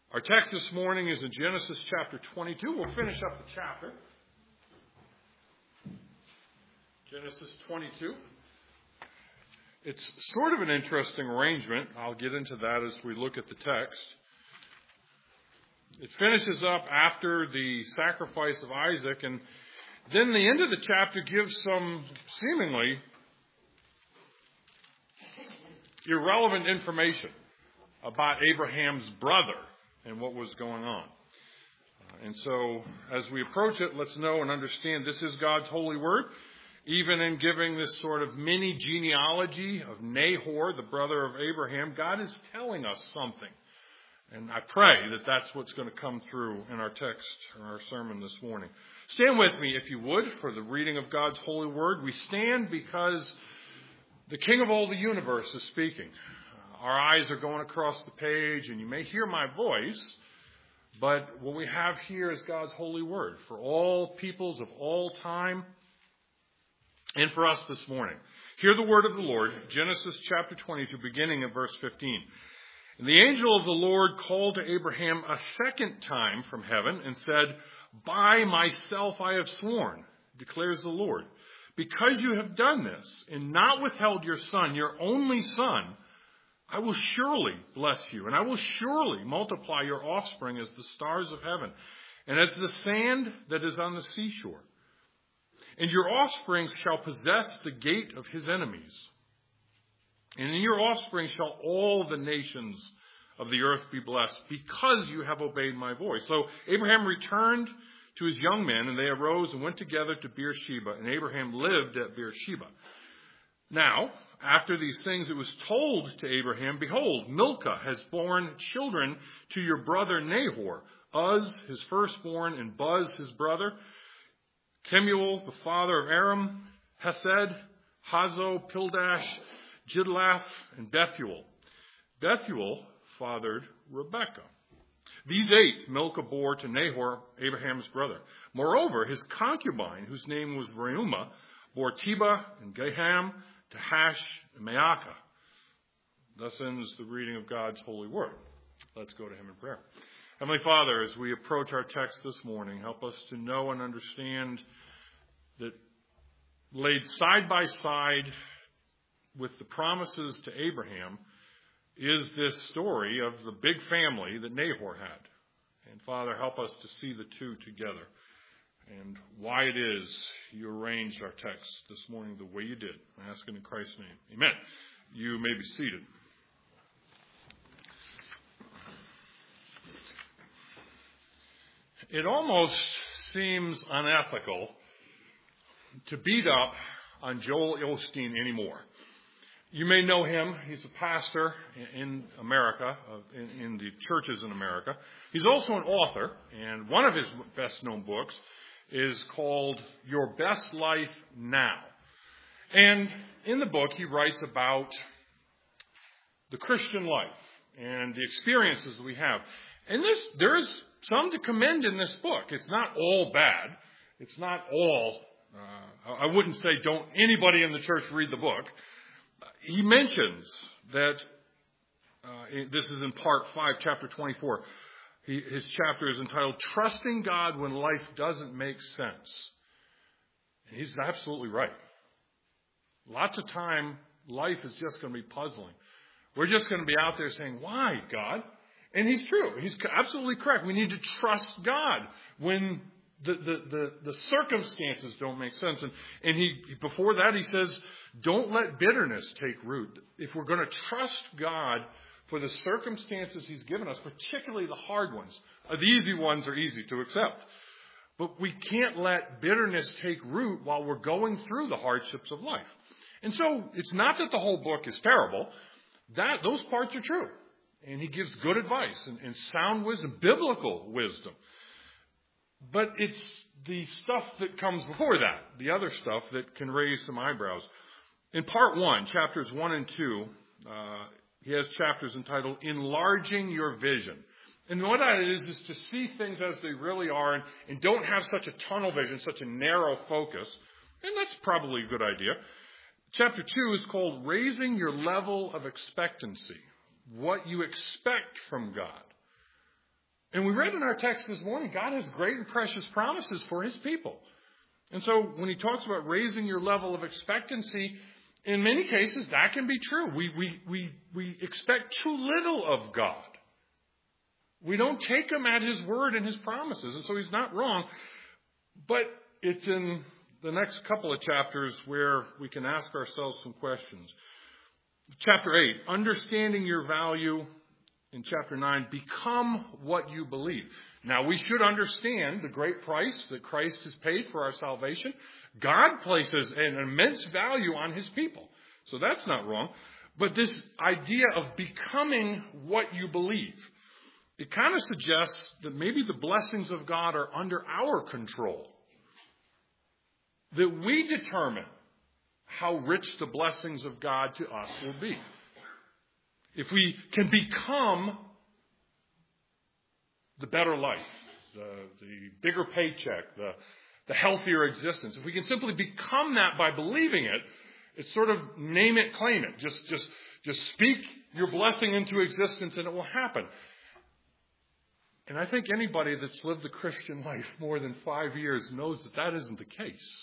Our text this morning is in Genesis chapter 22. We'll finish up the chapter. Genesis 22. It's sort of an interesting arrangement. I'll get into that as we look at the text. It finishes up after the sacrifice of Isaac, and then the end of the chapter gives some seemingly irrelevant information about Abraham's brother and what was going on. And so, as we approach it, let's know and understand this is God's holy word. Even in giving this sort of mini genealogy of Nahor, the brother of Abraham, God is telling us something. And I pray that that's what's going to come through in our text or our sermon this morning. Stand with me, if you would, for the reading of God's holy word. We stand because the King of all the universe is speaking. Our eyes are going across the page, and you may hear my voice, but what we have here is God's holy word for all peoples of all time and for us this morning. Hear the word of the Lord, Genesis chapter 22, beginning at verse 15. And the angel of the Lord called to Abraham a second time from heaven and said, "By myself I have sworn, declares the Lord, because you have done this and not withheld your son, your only son, I will surely bless you, and I will surely multiply your offspring as the stars of heaven and as the sand that is on the seashore. And your offspring shall possess the gate of his enemies. And in your offspring shall all the nations of the earth be blessed, because you have obeyed my voice." So Abraham returned to his young men, and they arose and went together to Beersheba, and Abraham lived at Beersheba. Now, after these things, it was told to Abraham, "Behold, Milcah has borne children to your brother Nahor, Uz his firstborn, and Buz his brother, Kemuel the father of Aram, Hesed, Hazo, Pildash, Jidlaph, and Bethuel. Bethuel fathered Rebekah. These 8 Milcah bore to Nahor, Abraham's brother. Moreover, his concubine, whose name was Reumah, bore Tebah and Gaham, Tahash, and Maacah." Thus ends the reading of God's holy word. Let's go to him in prayer. Heavenly Father, as we approach our text this morning, help us to know and understand that laid side by side with the promises to Abraham is this story of the big family that Nahor had. And Father, help us to see the two together and why it is you arranged our text this morning the way you did. I ask it in Christ's name. Amen. You may be seated. It almost seems unethical to beat up on Joel Osteen anymore. You may know him. He's a pastor in America, in the churches in America. He's also an author, and one of his best-known books is called Your Best Life Now. And in the book, he writes about the Christian life and the experiences that we have. And there is some to commend in this book. It's not all bad. It's not all, I wouldn't say don't anybody in the church read the book. He mentions that, this is in part 5, chapter 24. His chapter is entitled, "Trusting God When Life Doesn't Make Sense." And he's absolutely right. Lots of time, life is just going to be puzzling. We're just going to be out there saying, "Why, God?" And he's true. He's absolutely correct. We need to trust God when the circumstances don't make sense. And he before that, he says, don't let bitterness take root. If we're going to trust God for the circumstances he's given us, particularly the hard ones, the easy ones are easy to accept. But we can't let bitterness take root while we're going through the hardships of life. And so it's not that the whole book is terrible. Those parts are true. And he gives good advice and sound wisdom, biblical wisdom. But it's the stuff that comes before that, the other stuff that can raise some eyebrows. In part 1, chapters 1 and 2, he has chapters entitled Enlarging Your Vision. And what that is to see things as they really are and don't have such a tunnel vision, such a narrow focus. And that's probably a good idea. Chapter 2 is called Raising Your Level of Expectancy. What you expect from God. And we read in our text this morning, God has great and precious promises for his people. And so when he talks about raising your level of expectancy, in many cases that can be true. We expect too little of God. We don't take him at his word and his promises. And so he's not wrong. But it's in the next couple of chapters where we can ask ourselves some questions. Chapter 8, understanding your value. In chapter 9, become what you believe. Now, we should understand the great price that Christ has paid for our salvation. God places an immense value on his people. So that's not wrong. But this idea of becoming what you believe, it kind of suggests that maybe the blessings of God are under our control. That we determine how rich the blessings of God to us will be. If we can become the better life, the bigger paycheck, the healthier existence, if we can simply become that by believing it, it's sort of name it, claim it. Just speak your blessing into existence and it will happen. And I think anybody that's lived the Christian life more than 5 years knows that that isn't the case.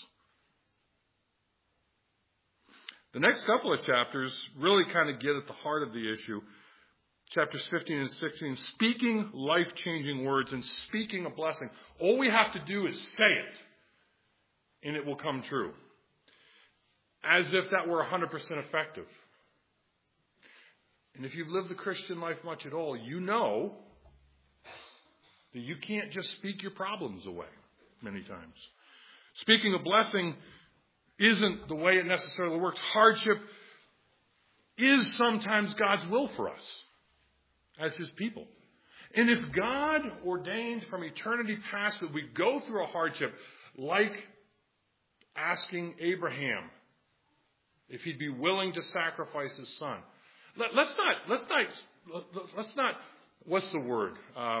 The next couple of chapters really kind of get at the heart of the issue. Chapters 15 and 16, speaking life-changing words and speaking a blessing. All we have to do is say it, and it will come true. As if that were 100% effective. And if you've lived the Christian life much at all, you know that you can't just speak your problems away many times. Speaking a blessing isn't the way it necessarily works. Hardship is sometimes God's will for us as his people. And if God ordained from eternity past that we go through a hardship, like asking Abraham if he'd be willing to sacrifice his son. Let's not, what's the word?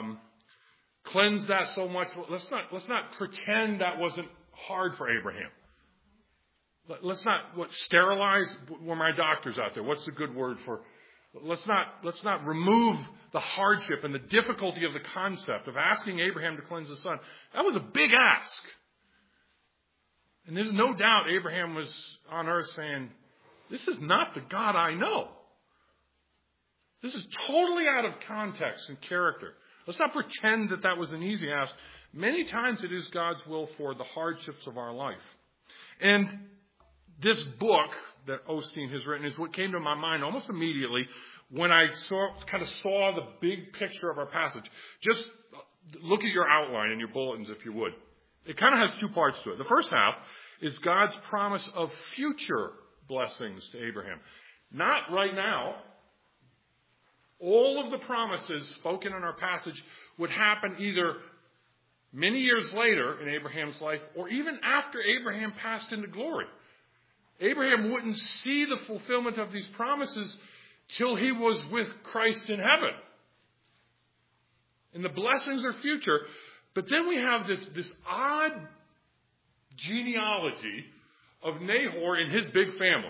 Cleanse that so much. Let's not pretend that wasn't hard for Abraham. Let's not sterilize when my doctor's out there. What's the good word for? Let's not remove the hardship and the difficulty of the concept of asking Abraham to cleanse his son. That was a big ask. And there's no doubt Abraham was on earth saying, this is not the God I know. This is totally out of context and character. Let's not pretend that that was an easy ask. Many times it is God's will for the hardships of our life. And this book that Osteen has written is what came to my mind almost immediately when I saw the big picture of our passage. Just look at your outline in your bulletins if you would. It kind of has two parts to it. The first half is God's promise of future blessings to Abraham. Not right now. All of the promises spoken in our passage would happen either many years later in Abraham's life or even after Abraham passed into glory. Abraham wouldn't see the fulfillment of these promises till he was with Christ in heaven. And the blessings are future. But then we have this odd genealogy of Nahor and his big family.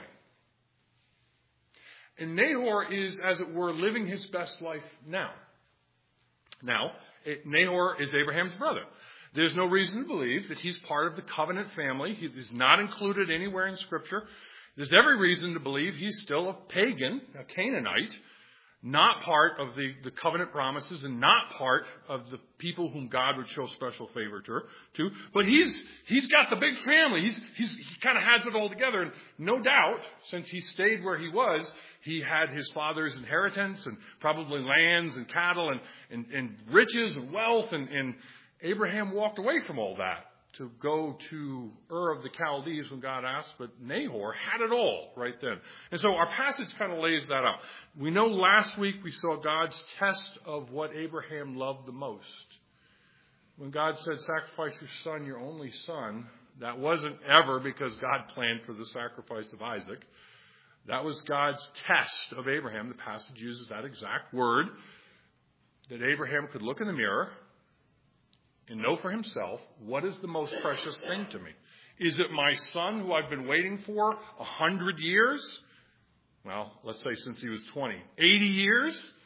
And Nahor is, as it were, living his best life now. Now, Nahor is Abraham's brother. There's no reason to believe that he's part of the covenant family. He's not included anywhere in Scripture. There's every reason to believe he's still a pagan, a Canaanite, not part of the covenant promises and not part of the people whom God would show special favor to. But he's got the big family. He kind of has it all together. And no doubt, since he stayed where he was, he had his father's inheritance and probably lands and cattle and riches and wealth. And Abraham walked away from all that to go to Ur of the Chaldees when God asked, but Nahor had it all right then. And so our passage kind of lays that out. We know last week we saw God's test of what Abraham loved the most. When God said, sacrifice your son, your only son, that wasn't ever because God planned for the sacrifice of Isaac. That was God's test of Abraham. The passage uses that exact word, that Abraham could look in the mirror and know for himself, what is the most precious thing to me? Is it my son who I've been waiting for 100 years? Well, let's say since he was 20. 80 years?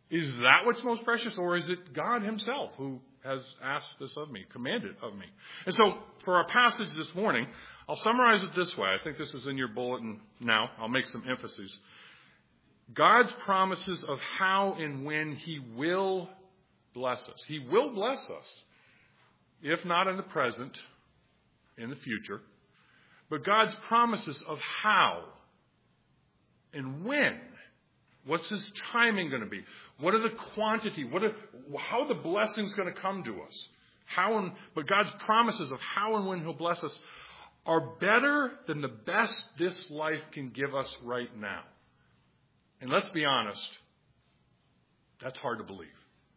Is that what's most precious, or is it God himself who has asked this of me, commanded of me? And so for our passage this morning, I'll summarize it this way. I think this is in your bulletin now. I'll make some emphases. God's promises of how and when he will bless us. He will bless us, if not in the present, in the future. But God's promises of how and when. What's his timing going to be? What are the quantity? How are the blessings going to come to us? But God's promises of how and when he'll bless us are better than the best this life can give us right now. And let's be honest, that's hard to believe.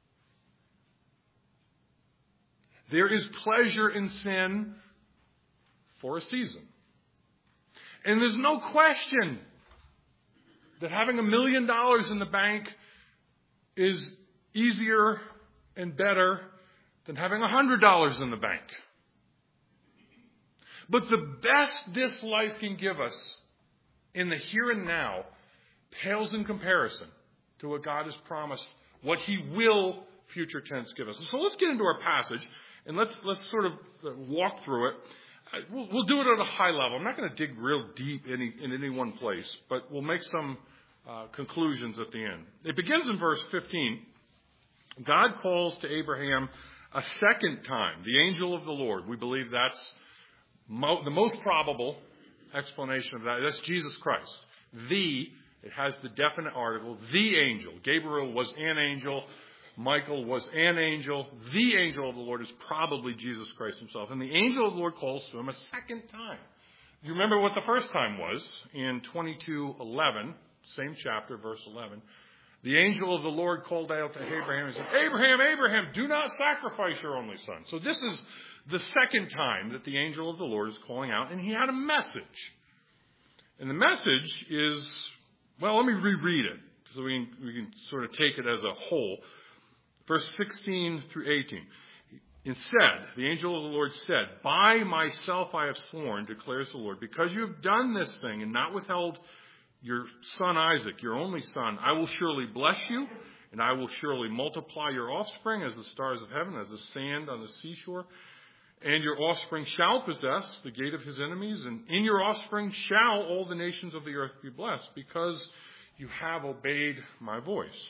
There is pleasure in sin for a season. And there's no question that having $1 million in the bank is easier and better than having $100 in the bank. But the best this life can give us in the here and now pales in comparison to what God has promised, what he will, future tense, give us. So let's get into our passage and let's sort of walk through it. We'll do it at a high level. I'm not going to dig real deep in any one place, but we'll make some conclusions at the end. It begins in verse 15. God calls to Abraham a second time, the angel of the Lord. We believe that's the most probable explanation of that. That's Jesus Christ. It has the definite article, the angel. Gabriel was an angel. Michael was an angel. The angel of the Lord is probably Jesus Christ himself. And the angel of the Lord calls to him a second time. You remember what the first time was? In 22:11, same chapter, verse 11. The angel of the Lord called out to Abraham and said, Abraham, Abraham, do not sacrifice your only son. So this is the second time that the angel of the Lord is calling out, and he had a message. And the message is, well, let me reread it so we can sort of take it as a whole. Verse 16 through 18. Instead, the angel of the Lord said, by myself I have sworn, declares the Lord, because you have done this thing and not withheld your son Isaac, your only son, I will surely bless you, and I will surely multiply your offspring as the stars of heaven, as the sand on the seashore. And your offspring shall possess the gate of his enemies, and in your offspring shall all the nations of the earth be blessed, because you have obeyed my voice.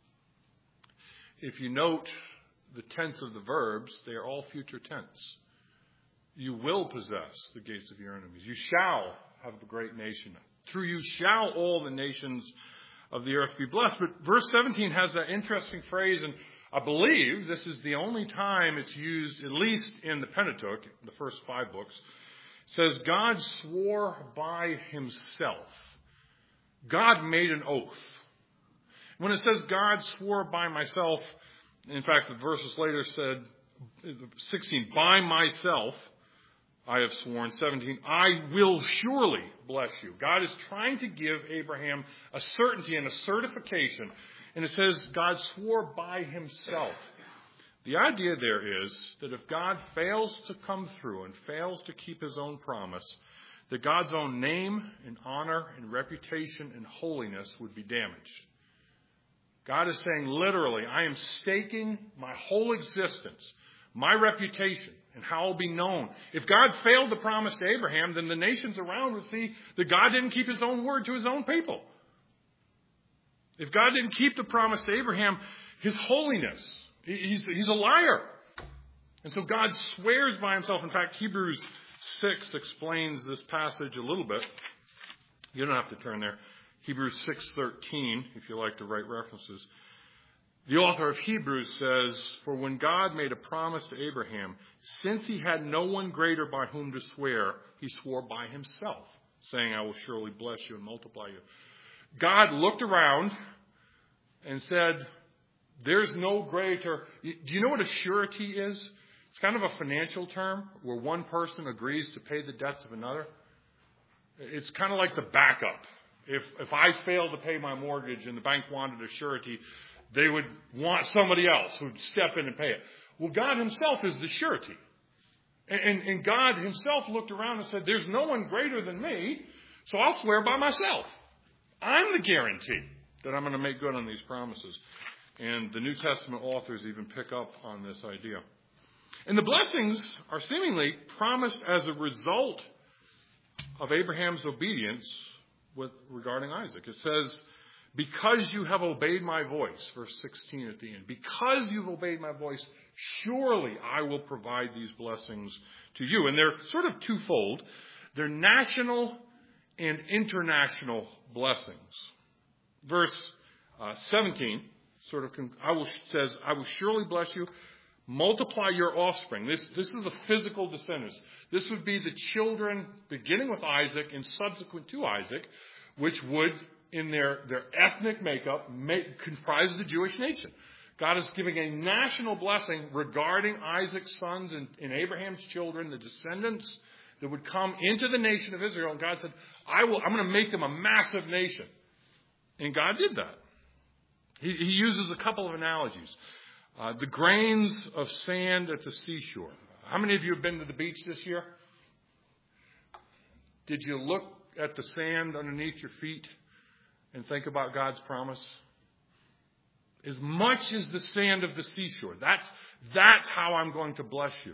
If you note the tense of the verbs, they are all future tense. You will possess the gates of your enemies. You shall have a great nation. Through you shall all the nations of the earth be blessed. But verse 17 has that interesting phrase, and I believe this is the only time it's used, at least in the Pentateuch, the first 5 books. It says, God swore by himself. God made an oath. When it says God swore by myself, in fact, the verses later said, 16, by myself I have sworn. 17, I will surely bless you. God is trying to give Abraham a certainty and a certification. And it says God swore by himself. The idea there is that if God fails to come through and fails to keep his own promise, that God's own name and honor and reputation and holiness would be damaged. God is saying literally, I am staking my whole existence, my reputation, and how I'll be known. If God failed to promise to Abraham, then the nations around would see that God didn't keep his own word to his own people. If God didn't keep the promise to Abraham, his holiness, he's a liar. And so God swears by himself. In fact, Hebrews 6 explains this passage a little bit. You don't have to turn there. Hebrews 6:13, if you like to write references. The author of Hebrews says, for when God made a promise to Abraham, since he had no one greater by whom to swear, he swore by himself, saying, I will surely bless you and multiply you. God looked around and said, there's no greater. Do you know what a surety is? It's kind of a financial term where one person agrees to pay the debts of another. It's kind of like the backup. If I failed to pay my mortgage and the bank wanted a surety, they would want somebody else who would step in and pay it. Well, God himself is the surety. And God himself looked around and said, there's no one greater than me, so I'll swear by myself. I'm the guarantee that I'm going to make good on these promises. And the New Testament authors even pick up on this idea. And the blessings are seemingly promised as a result of Abraham's obedience regarding Isaac. It says, because you have obeyed my voice, verse 16 at the end, because you've obeyed my voice, surely I will provide these blessings to you. And they're sort of twofold. They're national and international blessings. Verse 17 says, I will surely bless you. Multiply your offspring. This is the physical descendants. This would be the children beginning with Isaac and subsequent to Isaac, which would, in their ethnic makeup, comprise the Jewish nation. God is giving a national blessing regarding Isaac's sons and Abraham's children, the descendants that would come into the nation of Israel. And God said, I'm going to make them a massive nation. And God did that. He uses a couple of analogies. The grains of sand at the seashore. How many of you have been to the beach this year? Did you look at the sand underneath your feet and think about God's promise? As much as the sand of the seashore. That's how I'm going to bless you.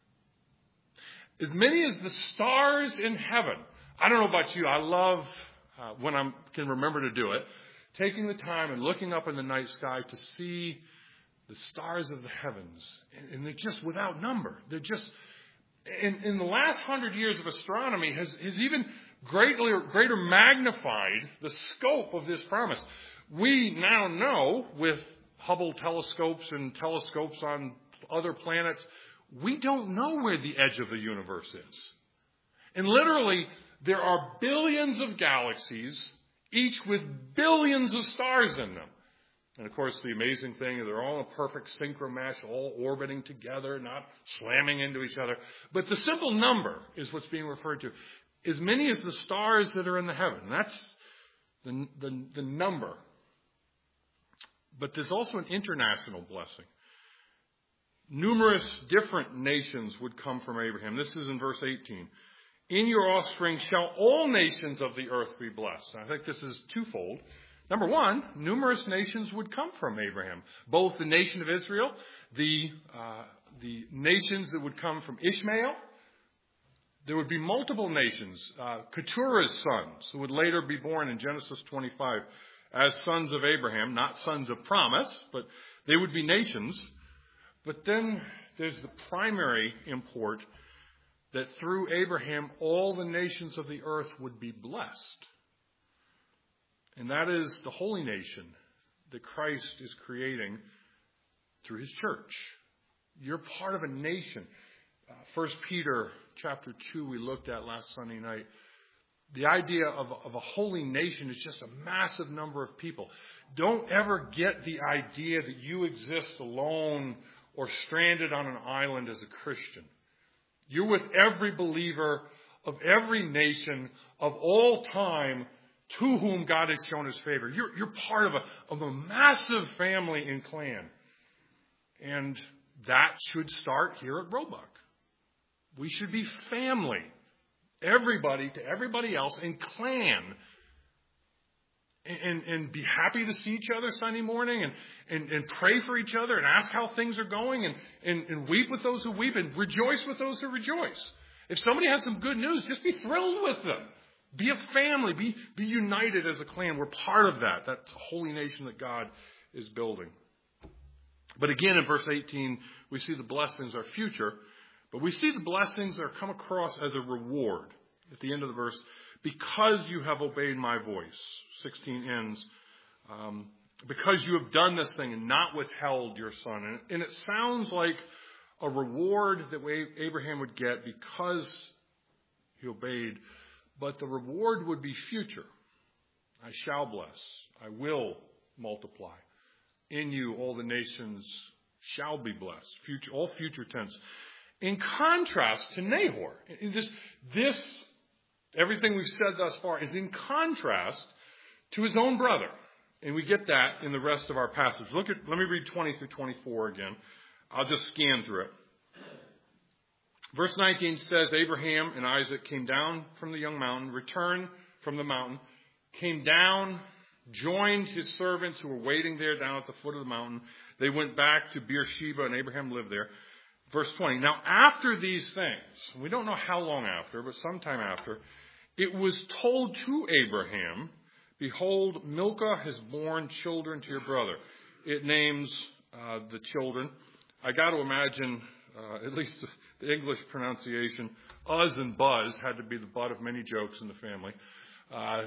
As many as the stars in heaven. I don't know about you. I love, when I can remember to do it, taking the time and looking up in the night sky to see the stars of the heavens. And they're just without number. They're just, in the last 100 years of astronomy has even greater magnified the scope of this promise. We now know with Hubble telescopes and telescopes on other planets, we don't know where the edge of the universe is. And literally, there are billions of galaxies, each with billions of stars in them. And of course, the amazing thing is they're all in a perfect synchromesh, all orbiting together, not slamming into each other. But the simple number is what's being referred to. As many as the stars that are in the heaven. That's the number. But there's also an international blessing. Numerous different nations would come from Abraham. This is in verse 18. In your offspring shall all nations of the earth be blessed. I think this is twofold. Number one, numerous nations would come from Abraham. Both the nation of Israel, the nations that would come from Ishmael. There would be multiple nations. Keturah's sons, who would later be born in Genesis 25 as sons of Abraham, not sons of promise, but they would be nations. But then there's the primary import that through Abraham, all the nations of the earth would be blessed. And that is the holy nation that Christ is creating through his church. You're part of a nation. 1 Peter chapter 2 we looked at last Sunday night. The idea of a holy nation is just a massive number of people. Don't ever get the idea that you exist alone or stranded on an island as a Christian. You're with every believer of every nation of all time to whom God has shown his favor. You're part of a massive family and clan. And that should start here at Roebuck. We should be family. Everybody to everybody else and clan. And be happy to see each other Sunday morning and pray for each other and ask how things are going and weep with those who weep and rejoice with those who rejoice. If somebody has some good news, just be thrilled with them. Be a family. Be united as a clan. We're part of that. That's a holy nation that God is building. But again, in verse 18, we see the blessings are future. But we see the blessings are come across as a reward at the end of the verse. Because you have obeyed my voice. 16 ends. Because you have done this thing and not withheld your son. And it sounds like a reward that Abraham would get because he obeyed. But the reward would be future. I shall bless. I will multiply. In you all the nations shall be blessed. All future tense. In contrast to Nahor. This everything we've said thus far is in contrast to his own brother. And we get that in the rest of our passage. Let me read 20 through 24 again. I'll just scan through it. Verse 19 says, Abraham and Isaac came down from the young mountain, returned from the mountain, came down joined his servants who were waiting there down at the foot of the mountain. They went back to Beersheba, and Abraham lived there. Verse 20, now after these things, we don't know how long after, but sometime after, it was told to Abraham, behold, Milcah has borne children to your brother. It names the children. I got to imagine, at least the English pronunciation, Uz and Buzz had to be the butt of many jokes in the family. I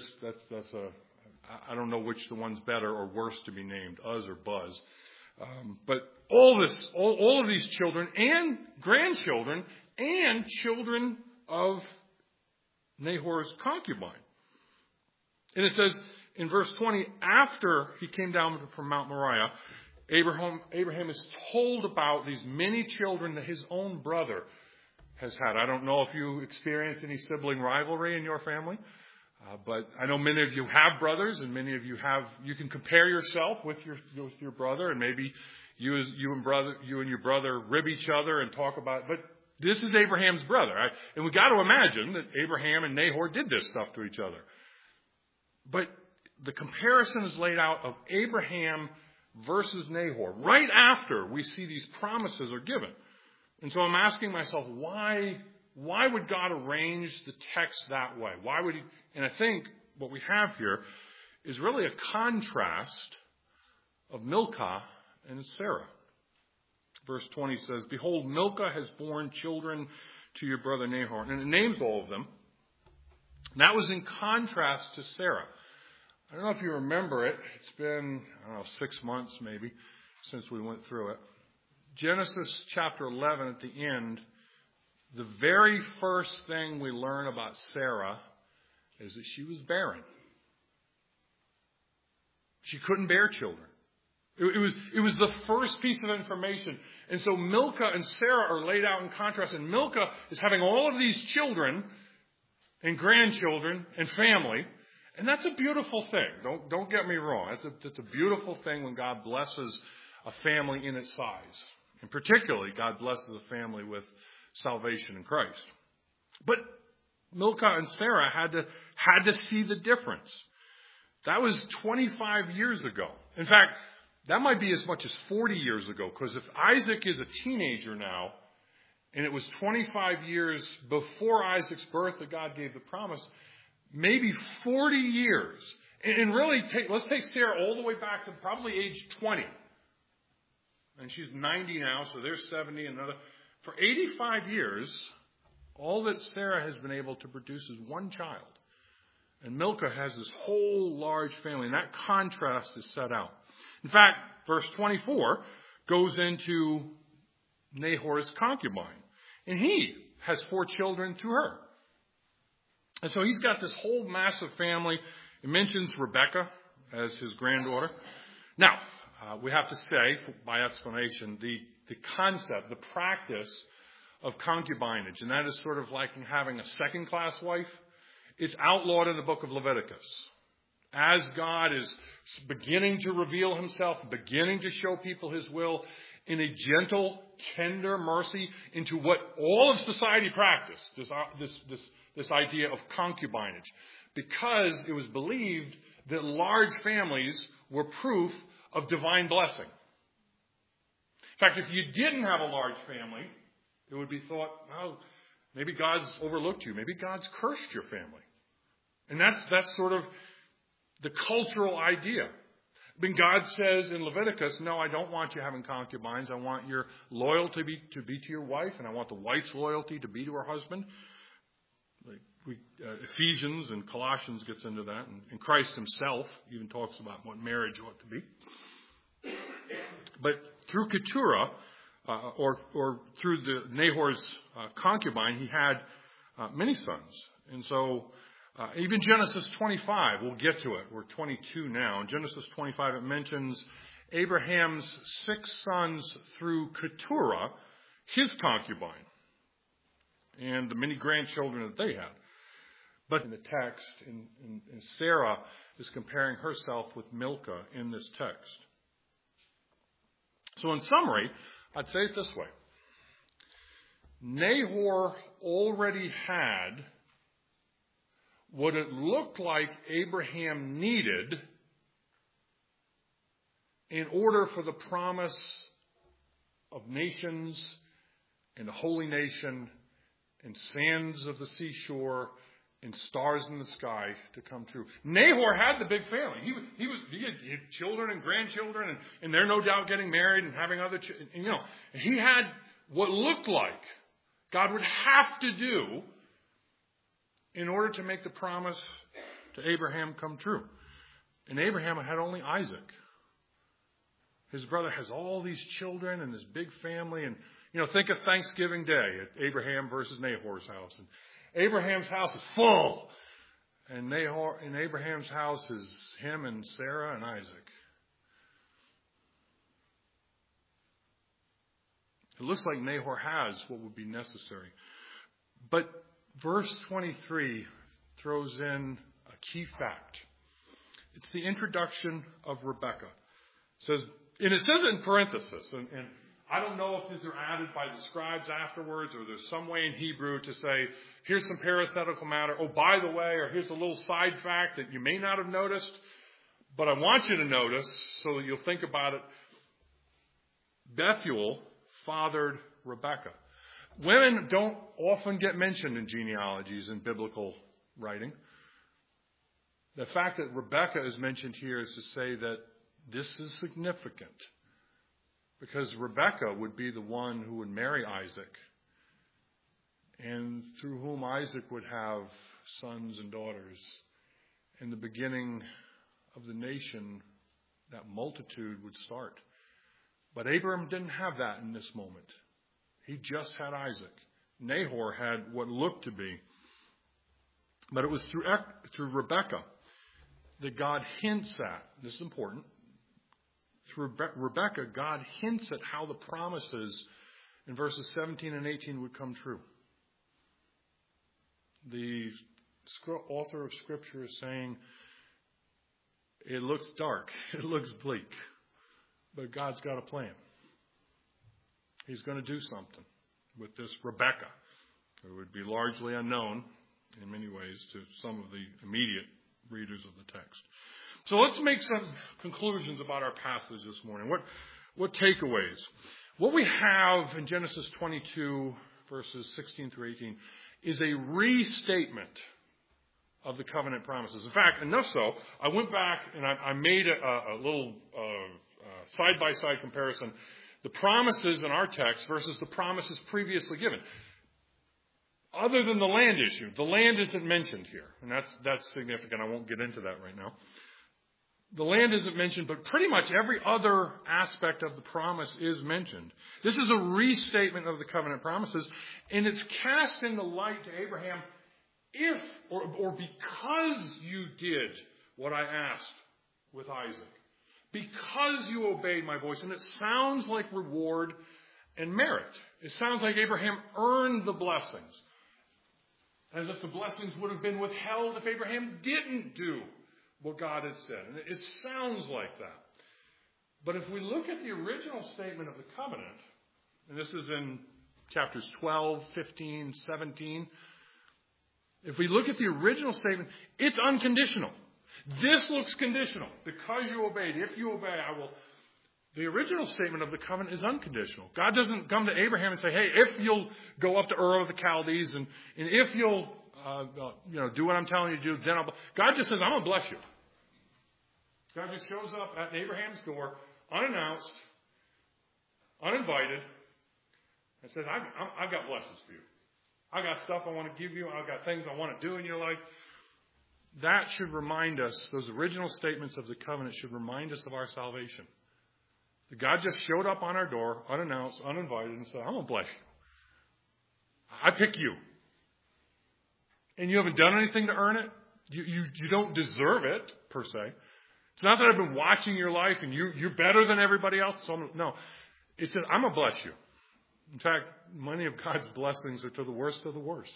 don't know which the one's better or worse to be named, Uz or Buzz. But all of these children and grandchildren and children of Nahor's concubine. And it says in verse 20, after he came down from Mount Moriah, Abraham is told about these many children that his own brother has had. I don't know if you experience any sibling rivalry in your family, but I know many of you have brothers, and many of you can compare yourself with your brother, and maybe you and your brother rib each other and talk about it. But this is Abraham's brother, right? And we got to imagine that Abraham and Nahor did this stuff to each other. But the comparison is laid out of Abraham versus Nahor right after we see these promises are given. And so I'm asking myself, why would God arrange the text that way? Why would he? And I think what we have here is really a contrast of Milcah and Sarah. Verse 20 says, behold, Milcah has borne children to your brother Nahor. And it names all of them. And that was in contrast to Sarah. I don't know if you remember it. It's been, 6 months maybe since we went through it. Genesis chapter 11 at the end, the very first thing we learn about Sarah is that she was barren. She couldn't bear children. It was the first piece of information. And so Milcah and Sarah are laid out in contrast. And Milcah is having all of these children and grandchildren and family. And that's a beautiful thing. Don't get me wrong. It's a beautiful thing when God blesses a family in its size. And particularly, God blesses a family with salvation in Christ. But Milcah and Sarah had to see the difference. That was 25 years ago. In fact, that might be as much as 40 years ago, because if Isaac is a teenager now, and it was 25 years before Isaac's birth that God gave the promise, maybe 40 years. And really, let's take Sarah all the way back to probably age 20. And she's 90 now, so there's 70. For 85 years, all that Sarah has been able to produce is one child. And Milcah has this whole large family, and that contrast is set out. In fact, verse 24 goes into Nahor's concubine. And he has 4 children through her. And so he's got this whole massive family. It mentions Rebekah as his granddaughter. Now, we have to say, by explanation, the concept, the practice of concubinage, and that is sort of like having a second-class wife, it's outlawed in the book of Leviticus. As God is beginning to reveal himself, beginning to show people his will in a gentle, tender mercy into what all of society practiced, this idea of concubinage, because it was believed that large families were proof of divine blessing. In fact, if you didn't have a large family, it would be thought, well, maybe God's overlooked you. Maybe God's cursed your family. And that's sort of the cultural idea. When God says in Leviticus, no, I don't want you having concubines. I want your loyalty to be to your wife, and I want the wife's loyalty to be to her husband. Ephesians and Colossians gets into that, and Christ himself even talks about what marriage ought to be. But through Keturah, or through Nahor's concubine, he had many sons. And so even Genesis 25, we'll get to it. We're 22 now. In Genesis 25, it mentions Abraham's 6 sons through Keturah, his concubine, and the many grandchildren that they had. But in the text, and Sarah is comparing herself with Milcah in this text. So in summary, I'd say it this way. Nahor already had what it looked like Abraham needed in order for the promise of nations and a holy nation and sands of the seashore and stars in the sky to come true. Nahor had the big family. He had children and grandchildren, and they're no doubt getting married and having other children. He had what looked like God would have to do in order to make the promise to Abraham come true. And Abraham had only Isaac. His brother has all these children and this big family. And, think of Thanksgiving Day at Abraham versus Nahor's house. And Abraham's house is full. And in Abraham's house is him and Sarah and Isaac. It looks like Nahor has what would be necessary. But verse 23 throws in a key fact. It's the introduction of Rebekah. It says it in parenthesis, and I don't know if these are added by the scribes afterwards, or there's some way in Hebrew to say, here's some parenthetical matter, oh, by the way, or here's a little side fact that you may not have noticed, but I want you to notice so that you'll think about it. Bethuel fathered Rebekah. Women don't often get mentioned in genealogies in biblical writing. The fact that Rebekah is mentioned here is to say that this is significant, because Rebekah would be the one who would marry Isaac, and through whom Isaac would have sons and daughters. And the beginning of the nation, that multitude would start. But Abraham didn't have that in this moment. He just had Isaac. Nahor had what looked to be. But it was through Rebekah that God hints at, this is important, through Rebekah, God hints at how the promises in verses 17 and 18 would come true. The author of Scripture is saying, it looks dark, it looks bleak, but God's got a plan. He's going to do something with this Rebekah, who would be largely unknown in many ways to some of the immediate readers of the text. So let's make some conclusions about our passage this morning. What takeaways? What we have in Genesis 22, verses 16 through 18, is a restatement of the covenant promises. In fact, enough so, I went back and I made a little side-by-side comparison. The promises in our text versus the promises previously given. Other than the land issue, the land isn't mentioned here. And that's significant. I won't get into that right now. The land isn't mentioned, but pretty much every other aspect of the promise is mentioned. This is a restatement of the covenant promises, and it's cast in the light to Abraham if or because you did what I asked with Isaac. Because you obeyed my voice. And it sounds like reward and merit. It sounds like Abraham earned the blessings. As if the blessings would have been withheld if Abraham didn't do what God had said. And it sounds like that. But if we look at the original statement of the covenant, and this is in chapters 12, 15, 17, if we look at the original statement, it's unconditional. This looks conditional. Because you obeyed, if you obey, I will. The original statement of the covenant is unconditional. God doesn't come to Abraham and say, hey, if you'll go up to Ur of the Chaldees and if you'll do what I'm telling you to do, then I'll. God just says, I'm going to bless you. God just shows up at Abraham's door, unannounced, uninvited, and says, I've got blessings for you. I've got stuff I want to give you. I've got things I want to do in your life. That should remind us, those original statements of the covenant should remind us of our salvation. That God just showed up on our door, unannounced, uninvited, and said, I'm going to bless you. I pick you. And you haven't done anything to earn it. You don't deserve it, per se. It's not that I've been watching your life and you're better than everybody else. So no. It's that I'm going to bless you. In fact, many of God's blessings are to the worst of the worst.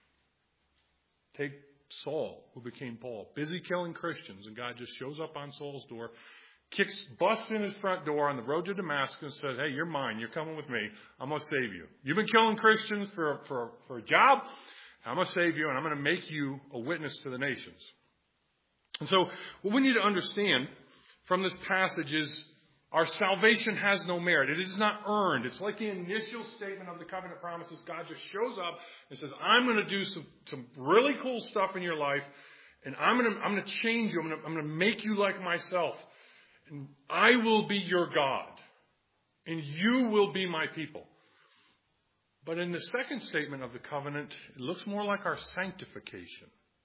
Take Saul, who became Paul, busy killing Christians, and God just shows up on Saul's door, busts in his front door on the road to Damascus, and says, hey, you're mine. You're coming with me. I'm going to save you. You've been killing Christians for a job. I'm going to save you, and I'm going to make you a witness to the nations. And so what we need to understand from this passage is Our salvation has no merit. It is not earned. It's like the initial statement of the covenant promises. God just shows up and says, I'm going to do some really cool stuff in your life, and I'm going to change you. I'm going to make you like myself. And I will be your God, and you will be my people. But in the second statement of the covenant, it looks more like our sanctification.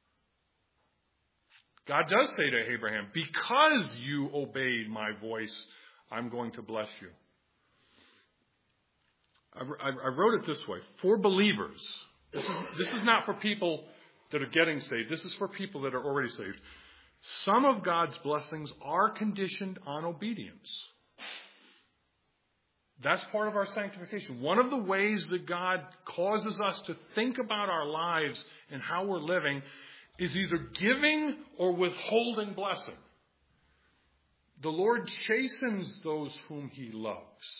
God does say to Abraham, because you obeyed my voice, I'm going to bless you. I wrote it this way. For believers, this is not for people that are getting saved. This is for people that are already saved. Some of God's blessings are conditioned on obedience. That's part of our sanctification. One of the ways that God causes us to think about our lives and how we're living is either giving or withholding blessing. The Lord chastens those whom he loves.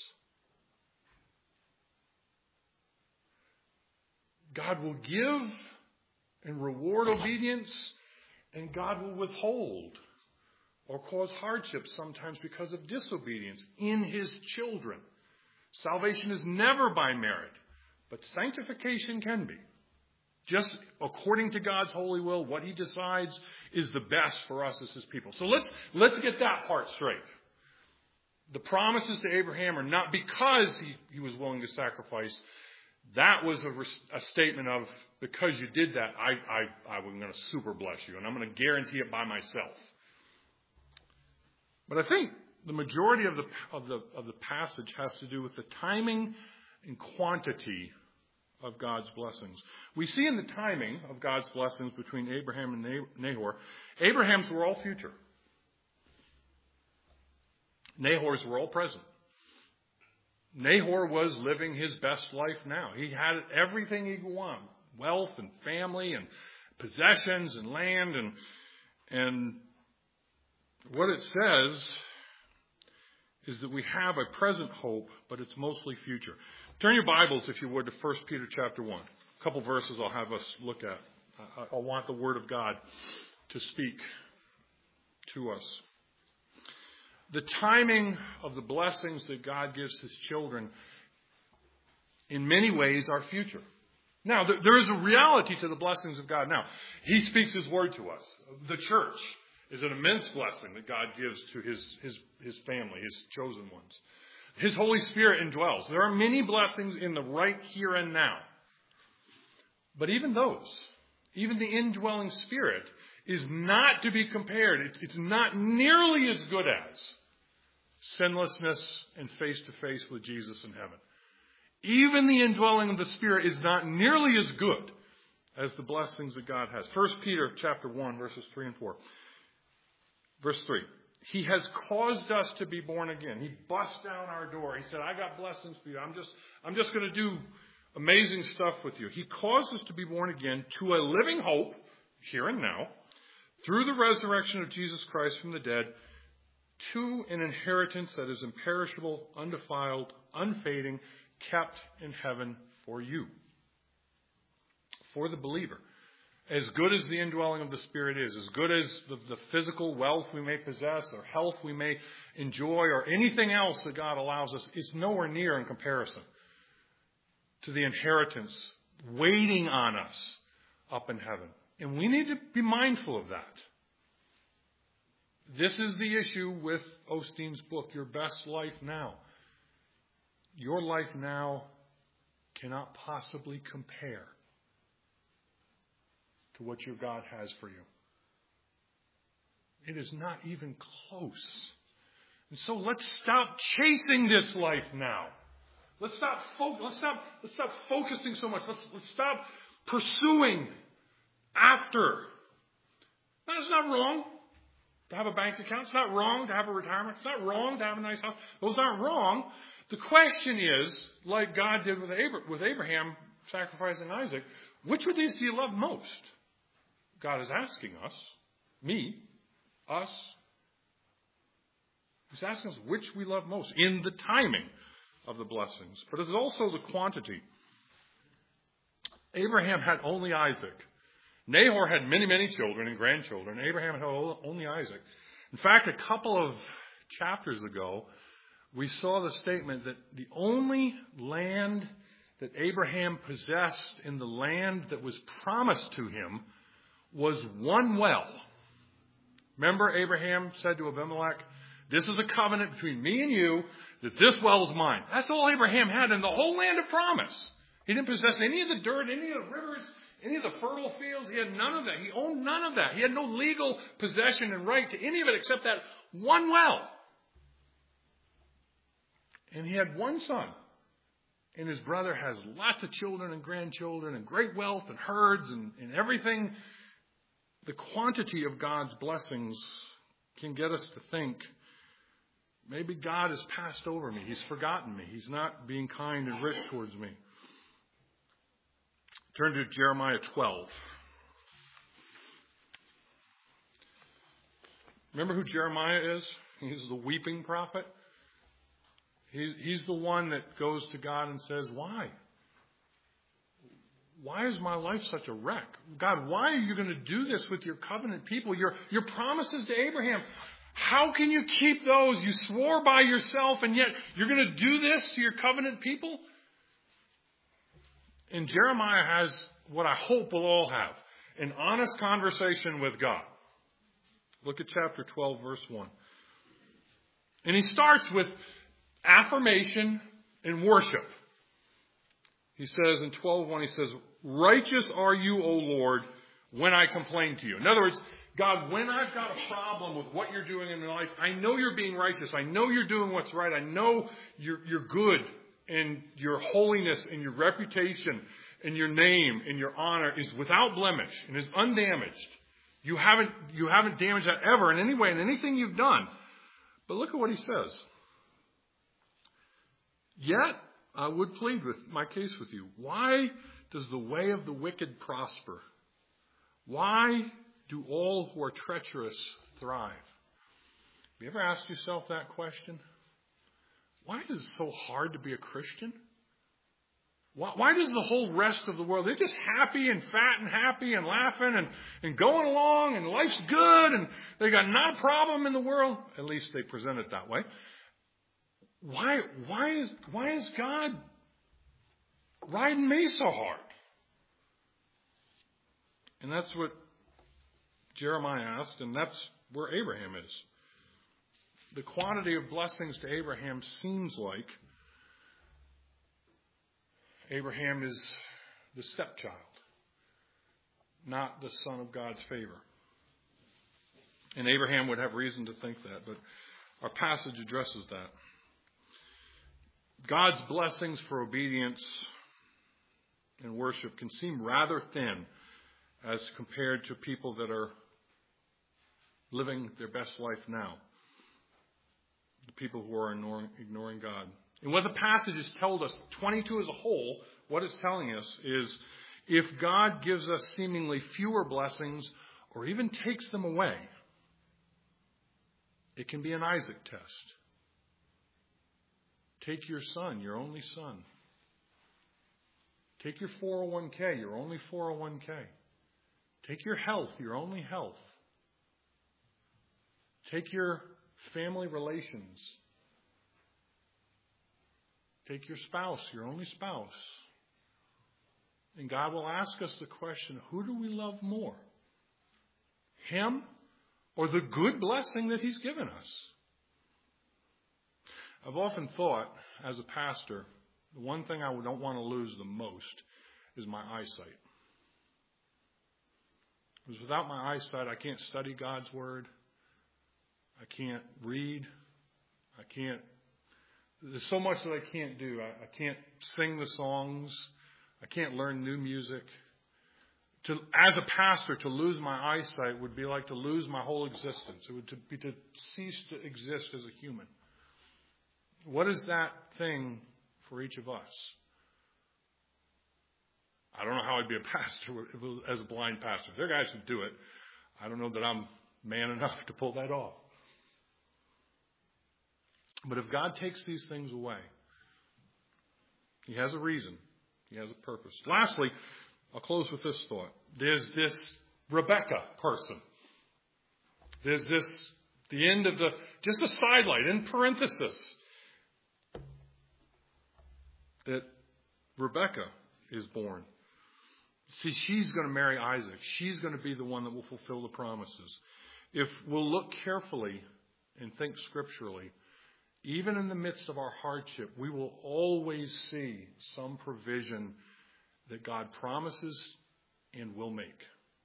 God will give and reward obedience, and God will withhold or cause hardship sometimes because of disobedience in his children. Salvation is never by merit, but sanctification can be. Just according to God's holy will, what he decides is the best for us as his people. So let's get that part straight. The promises to Abraham are not because he was willing to sacrifice. That was a statement of, because you did that, I'm going to super bless you, and I'm going to guarantee it by myself. But I think the majority of the passage has to do with the timing and quantity of God's blessings. We see in the timing of God's blessings between Abraham and Nahor, Abraham's were all future. Nahor's were all present. Nahor was living his best life now. He had everything he could want. Wealth and family and possessions and land. And what it says is that we have a present hope, but it's mostly future. Turn your Bibles, if you would, to 1 Peter chapter 1. A couple verses I'll have us look at. I want the Word of God to speak to us. The timing of the blessings that God gives his children, in many ways, are future. Now, there is a reality to the blessings of God. Now, he speaks his word to us. The church is an immense blessing that God gives to his family, his chosen ones. His Holy Spirit indwells. There are many blessings in the right here and now. But even those, even the indwelling Spirit, is not to be compared. It's not nearly as good as sinlessness and face-to-face with Jesus in heaven. Even the indwelling of the Spirit is not nearly as good as the blessings that God has. 1 Peter chapter 1, verses 3 and 4. Verse 3. He has caused us to be born again. He bust down our door. He said, I got blessings for you. I'm just going to do amazing stuff with you. He caused us to be born again to a living hope, here and now, through the resurrection of Jesus Christ from the dead, to an inheritance that is imperishable, undefiled, unfading, kept in heaven for you. For the believer. As good as the indwelling of the Spirit is, as good as the physical wealth we may possess, or health we may enjoy, or anything else that God allows us, it's nowhere near in comparison to the inheritance waiting on us up in heaven. And we need to be mindful of that. This is the issue with Osteen's book, Your Best Life Now. Your life now cannot possibly compare to what your God has for you. It is not even close. And so let's stop chasing this life now. Let's stop focusing so much. Let's stop pursuing after. Now, it's not wrong to have a bank account. It's not wrong to have a retirement. It's not wrong to have a nice house. Those aren't wrong. The question is, like God did with Abraham sacrificing Isaac, which of these do you love most? God is asking us, us. He's asking us which we love most in the timing of the blessings. But it's also the quantity. Abraham had only Isaac. Nahor had many, many children and grandchildren. Abraham had only Isaac. In fact, a couple of chapters ago, we saw the statement that the only land that Abraham possessed in the land that was promised to him was one well. Remember, Abraham said to Abimelech, "This is a covenant between me and you, that this well is mine." That's all Abraham had in the whole land of promise. He didn't possess any of the dirt, any of the rivers, any of the fertile fields. He had none of that. He owned none of that. He had no legal possession and right to any of it except that one well. And he had one son. And his brother has lots of children and grandchildren and great wealth and herds and everything. The quantity of God's blessings can get us to think, maybe God has passed over me. He's forgotten me. He's not being kind and rich towards me. Turn to Jeremiah 12. Remember who Jeremiah is? He's the weeping prophet. He's the one that goes to God and says, "Why? Why is my life such a wreck? God, why are you going to do this with your covenant people? Your promises to Abraham, how can you keep those? You swore by yourself, and yet you're going to do this to your covenant people?" And Jeremiah has what I hope we'll all have, an honest conversation with God. Look at chapter 12, verse 1. And he starts with affirmation and worship. He says in 12:1, he says, "Righteous are you, O Lord, when I complain to you." In other words, God, when I've got a problem with what you're doing in my life, I know you're being righteous. I know you're doing what's right. I know you're good, and your holiness and your reputation and your name and your honor is without blemish and is undamaged. You haven't damaged that ever in any way in anything you've done. But look at what he says. "Yet I would plead with my case with you. Why does the way of the wicked prosper? Why do all who are treacherous thrive?" Have you ever asked yourself that question? Why is it so hard to be a Christian? Why does the whole rest of the world, they're just happy and fat and happy and laughing and going along and life's good and they got not a problem in the world? At least they present it that way. Why is God riding me so hard? And that's what Jeremiah asked, and that's where Abraham is. The quantity of blessings to Abraham seems like Abraham is the stepchild, not the son of God's favor. And Abraham would have reason to think that, but our passage addresses that. God's blessings for obedience and worship can seem rather thin as compared to people that are living their best life now. The people who are ignoring God. And what the passage has told us, 22 as a whole, what it's telling us is if God gives us seemingly fewer blessings or even takes them away, it can be an Isaac test. Take your son, your only son. Take your 401k, your only 401k. Take your health, your only health. Take your family relations. Take your spouse, your only spouse. And God will ask us the question, who do we love more? Him or the good blessing that he's given us? I've often thought, as a pastor, the one thing I don't want to lose the most is my eyesight. Because without my eyesight, I can't study God's Word. I can't read. There's so much that I can't do. I can't sing the songs. I can't learn new music. As a pastor, to lose my eyesight would be like to lose my whole existence. It would be to cease to exist as a human. What is that thing for each of us? I don't know how I'd be a pastor as a blind pastor. There are guys who do it. I don't know that I'm man enough to pull that off. But if God takes these things away, he has a reason. He has a purpose. Lastly, I'll close with this thought. There's this Rebecca person. There's this, the end of just a sidelight in parenthesis. that Rebekah is born. See, she's going to marry Isaac. She's going to be the one that will fulfill the promises. If we'll look carefully and think scripturally, even in the midst of our hardship, we will always see some provision that God promises and will make.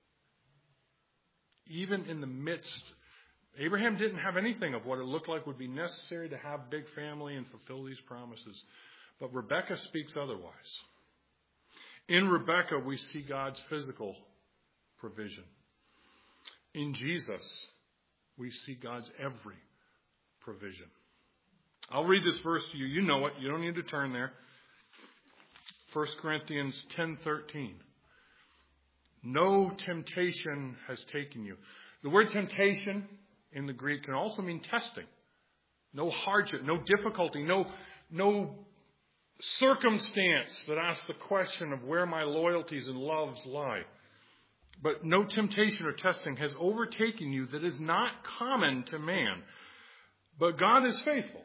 Even in the midst, Abraham didn't have anything of what it looked like would be necessary to have a big family and fulfill these promises. But Rebekah speaks otherwise. In Rebekah, we see God's physical provision. In Jesus, we see God's every provision. I'll read this verse to you. You know it. You don't need to turn there. 1 Corinthians 10:13. No temptation has taken you. The word temptation in the Greek can also mean testing. No hardship, no difficulty, no circumstance that asks the question of where my loyalties and loves lie. But no temptation or testing has overtaken you that is not common to man. But God is faithful.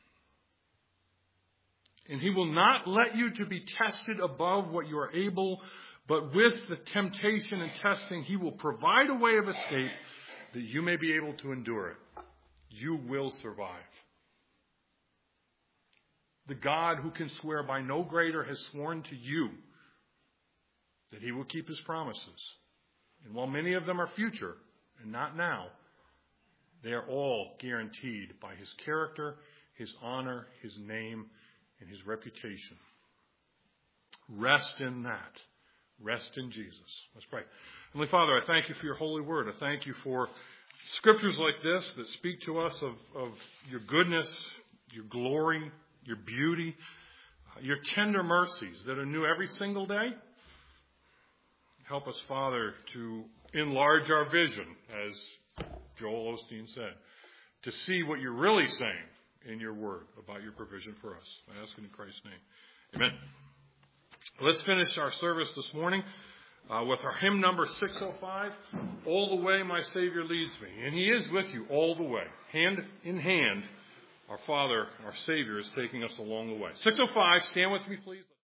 And He will not let you to be tested above what you are able, but with the temptation and testing, He will provide a way of escape that you may be able to endure it. You will survive. The God who can swear by no greater has sworn to you that He will keep His promises. And while many of them are future and not now, they are all guaranteed by His character, His honor, His name, and His reputation. Rest in that. Rest in Jesus. Let's pray. Heavenly Father, I thank You for Your holy word. I thank You for scriptures like this that speak to us of Your goodness, Your glory, Your beauty, Your tender mercies that are new every single day. Help us, Father, to enlarge our vision, as Joel Osteen said, to see what You're really saying in Your word about Your provision for us. I ask in Christ's name. Amen. Let's finish our service this morning with our hymn number 605, All the Way My Savior Leads Me. And He is with you all the way. Hand in hand, our Father, our Savior, is taking us along the way. 605, stand with me, please.